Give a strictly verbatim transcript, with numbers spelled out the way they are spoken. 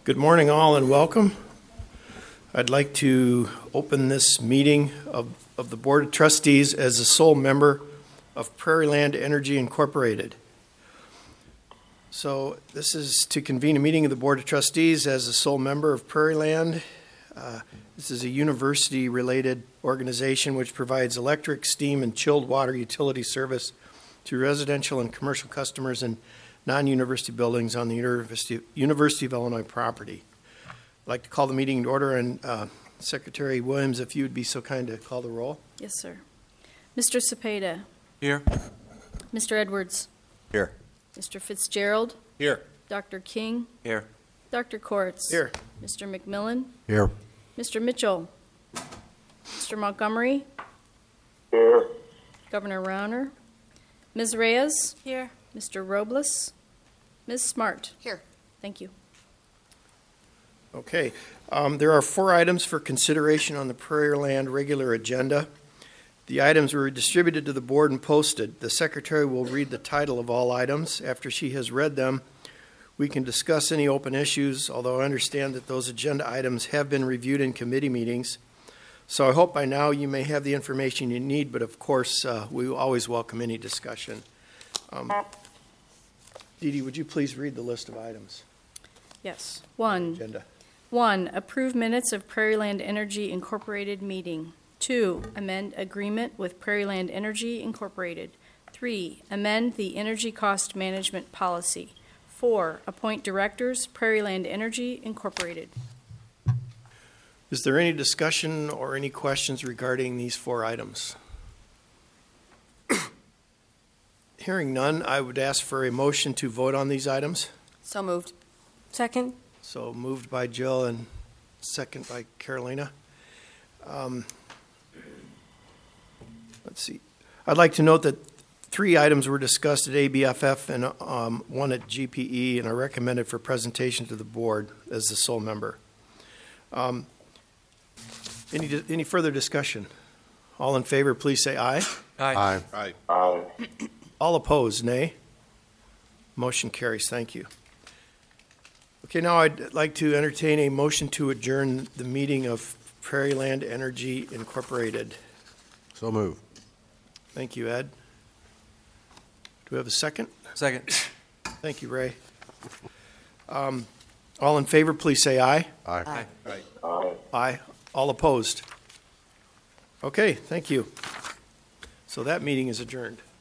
Good morning, all, and welcome. I'd like to open this meeting of, of the Board of Trustees as a sole member of Prairie Land Energy Incorporated. So this is to convene a meeting of the Board of Trustees as a sole member of Prairie Land. Uh, this is a university-related organization which provides electric, steam, and chilled water utility service to residential and commercial customers in non-university buildings on the University, University of Illinois property. I'd like to call the meeting to order, and uh, Secretary Williams, if you would be so kind to call the roll. Yes, sir. Mister Cepeda. Here. Mister Edwards. Here. Mister Fitzgerald. Here. Doctor King. Here. Doctor Kortz. Here. Mister McMillan. Here. Mister Mitchell. Mister Montgomery. Here. Governor Rauner. Miz Reyes. Here. Mister Robles. Miz Smart. Here. Thank you. Okay. Um, there are four items for consideration on the Prairie Land regular agenda. The items were distributed to the board and posted. The secretary will read the title of all items. After she has read them, we can discuss any open issues, although I understand that those agenda items have been reviewed in committee meetings. So I hope by now you may have the information you need, but of course, uh, we always welcome any discussion. Um, Dee Dee, would you please read the list of items? Yes. One. Agenda. One, approve minutes of Prairie Land Energy Incorporated meeting. Two, amend agreement with Prairie Land Energy Incorporated. Three, amend the energy cost management policy. Four, appoint directors, Prairie Land Energy Incorporated. Is there any discussion or any questions regarding these four items? Hearing none, I would ask for a motion to vote on these items. So moved. Second. So moved by Jill and second by Carolina. Um, let's see. I'd like to note that three items were discussed at A B F F and um, one at G P E and are recommended for presentation to the board as the sole member. Um, any any further discussion? All in favor, please say aye. Aye. Aye. Aye. All opposed, nay. Motion carries. Thank you. Okay, now I'd like to entertain a motion to adjourn the meeting of Prairie Land Energy Incorporated. So move. Thank you, Ed. Do we have a second? Second. Thank you, Ray. Um, all in favor, please say aye. Aye. Aye. Aye. All opposed? Okay, thank you. So that meeting is adjourned.